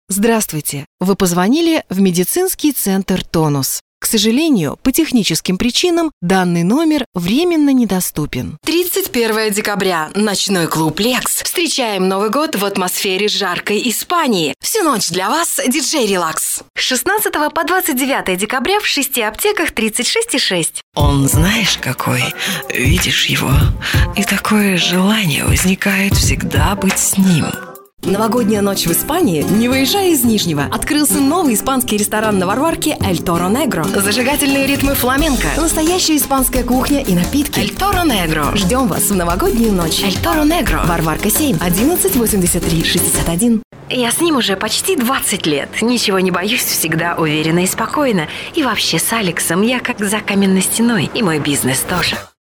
Здравствуйте! Вы позвонили в медицинский центр «Тонус». К сожалению, по техническим причинам данный номер временно недоступен. 31 декабря. Ночной клуб «Лекс». Встречаем Новый год в атмосфере жаркой Испании. Всю ночь для вас диджей «Релакс». С 16 по 29 декабря в 6 аптеках 36,6. Он знаешь какой? Видишь его, и такое желание возникает всегда быть с ним. Новогодняя ночь в Испании, не выезжая из Нижнего. Открылся новый испанский ресторан на Варварке «Эль Торо Негро». Зажигательные ритмы фламенко, настоящая испанская кухня и напитки. «Эль Торо Негро». Ждем вас в новогоднюю ночь. «Эль Торо Негро». Варварка 7, 11 83 61. Я с ним уже почти 20 лет. Ничего не боюсь, всегда уверена и спокойна. И вообще с Алексом я как за каменной стеной. И мой бизнес тоже.